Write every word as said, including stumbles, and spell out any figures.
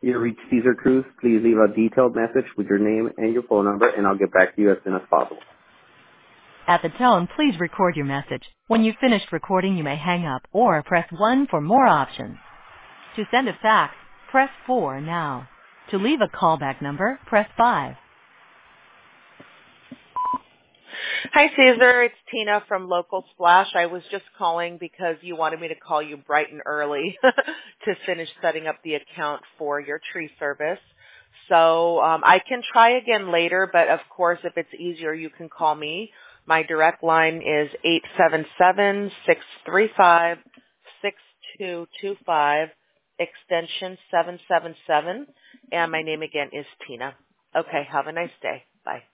You reached Caesar Cruz. Please leave a detailed message with your name and your phone number, and I'll get back to you as soon as possible. At the tone, please record your message. When you've finished recording, you may hang up or press one for more options. To send a fax, press four now. To leave a callback number, press five. Hi, Caesar. It's Tina from Local Splash. I was just calling because you wanted me to call you bright and early to finish setting up the account for your tree service. So um, I can try again later, but of course, if it's easier, you can call me. My direct line is eight seven seven, six three five, six two two five, extension seven seven seven, and my name again is Tina. Okay, have a nice day. Bye.